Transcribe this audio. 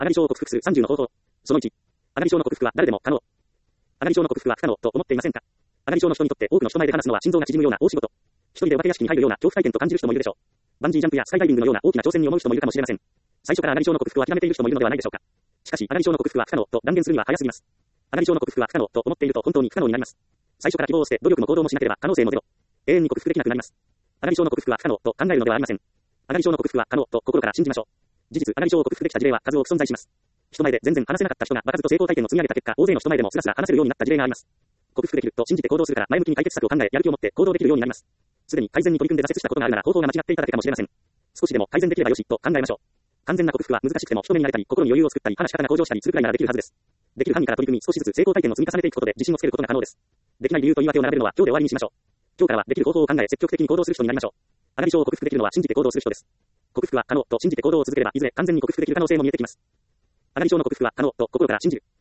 上がり症を克服する30の方法。その1。上がり症の克服は誰でも可能。上がり症の克服は不可能と思っていませんか？上がり症の人にとって多くの人前で話すのは心臓が縮むような大仕事。一人でお化け屋敷に入るような恐怖体験と感じる人もいるでしょう。バンジージャンプやスカイダイビングのような大きな挑戦に思う人もいるかもしれません。最初から上がり症の克服を諦めている人もいるのではないでしょうか。しかし、上がり症の克服は不可能と断言するには早すぎます。上がり症の克服は不可能と思っていると本当に不可能になります。最初から希望をして努力も行動もしなければ可能性もゼロ。永遠に克服できなくなります。上がり症の克服は不可能と考えるのではありません。上がり症の克服は可能と心から信じましょう。事実、上がり症を克服できた事例は数多く存在します。人前で全然話せなかった人が場数と成功体験を積み上げた結果、大勢の人前でもスラスラ話せるようになった事例があります。克服できると信じて行動するから前向きに解決策を考え、やる気を持って行動できるようになります。すでに改善に取り組んで挫折したことがあるなら方法が間違っていただけかもしれません。少しでも改善できればよしと考えましょう。完全な克服は難しくても一目になれたり、心に余裕を作ったり、話し方が向上したりするくらいならできるはずです。できる範囲から取り組み、少しずつ成功体験を積み重ねていくことで自信をつけることが可能です。できない理由と言い訳を並べるのは今日で終わりにしましょう。今日からはできる方法を考え積極的に行動する人になりましょう。上がり症を克服できるのは信じて行動する人です。克服は可能と信じて行動を続ければいずれ完全に克服できる可能性も見えてきます。上がり症の克服は可能と心から信じる。